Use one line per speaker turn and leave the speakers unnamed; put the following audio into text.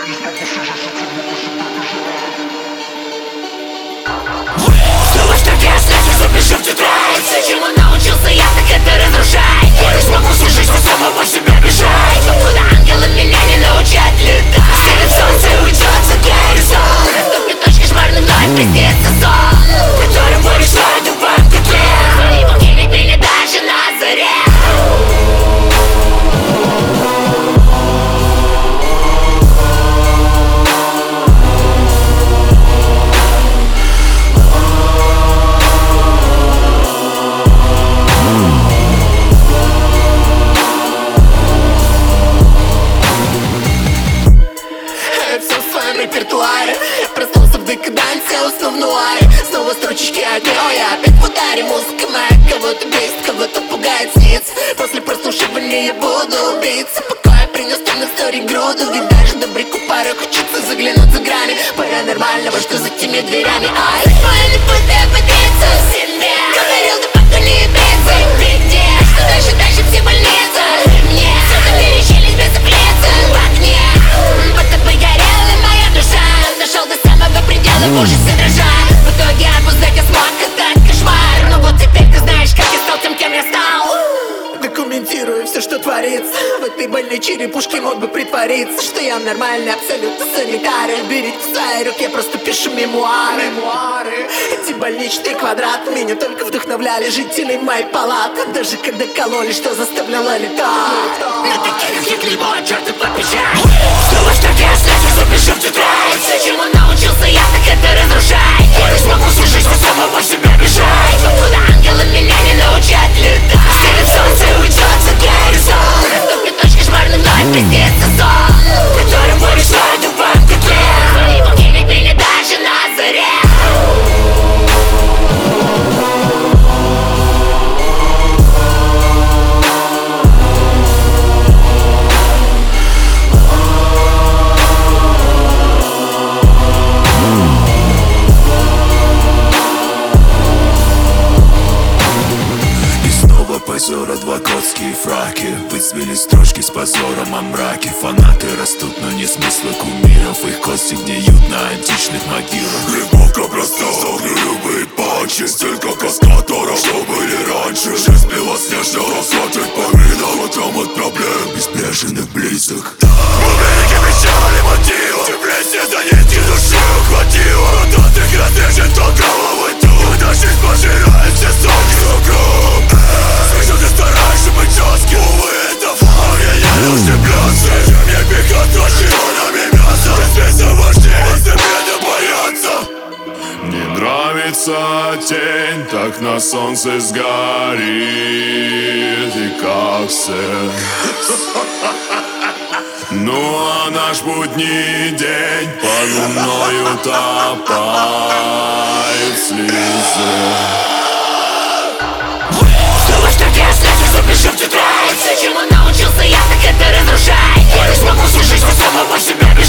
Снова что я слезу, запишу в тетрадь. Все, чему научился я, так это разрушать. Я не смогу всю жизнь самого себя бежать. Покуда ангелы меня не научат летать. Светит солнце, уйдет за горизонт. Наступит ночь кошмарный, вновь приснится сон, в котором будешь войду в петле. И будильник меня даже на заре. Я проснулся в декадансе, уснул в нуаре. Снова строчечки от него, я опять в ударе. Музыка моя кого-то бесит, кого-то пугает, снится. После прослушивания я буду убийца. Пока я принес темных историй груду. Ведь даже добряку пару хочется заглянуть за грани паранормального, что за теми дверями. Ай, моя не пытая поделиться в себе. Говорил, да пока не биться. Где? Что дальше все больницы. Мне все там перечились без заплеца в огне. Будто бы горела моя душа. Дошел до самого предела, в ужасе дрожа. В итоге опоздать я смог, это кошмар. Но вот теперь ты знаешь, как я стал тем, кем я стал. Документирую все, что творится. В этой больной черепушке мог бы притвориться, что я нормальный, абсолютно санитарий. Берите в свои руки, я просто пишу мемуары. Эти больничные квадраты меня только вдохновляли жителей моей палаты. Даже когда кололи, что заставляло летать. На таких, как любой, чертов побежать. Снова что я слезу, запишу в тетрадь. Все, чему научился я, так это разрушать. Я не смогу всю жизнь самого себя бежать. Покуда ангелы меня не научат летать. Светит солнце, уйдет за горизонт. Наступит ночь кошмарный, вновь приснится сон, в котором будешь войду в петле. И будильник меня даже на заре.
Позор, адвокатские фраки. Выцвели строчки с позором о мраке. Фанаты растут, но не смысла кумиров. Их кости гниют на античных могилах. Глубоко простор, любые панчи. Стиль как каскадоров, что были раньше. Жизнь белоснежного, смотрит по видам. Потом от проблем безбрежных близок. Велики печали мотива. Депрессия за нитки души ухватила. Куда ты разрежет то головой тут. Когда жизнь пожирает все соки вокруг. Слышу, ты стараешься быть жестким. Увы, это факт, я не ошибался. Зачем мне пихать тонами мясо? Здесь важнее, постепенно бояться.
Мне нравится тень, так на солнце сгорит. И как секс. Ну а наш будний день под луной утопает в слезы.
Снова что я слезу, запишу в тетрадь. Все, чему научился я, так это разрушать. Я не смогу всю жизнь самого себя бежать.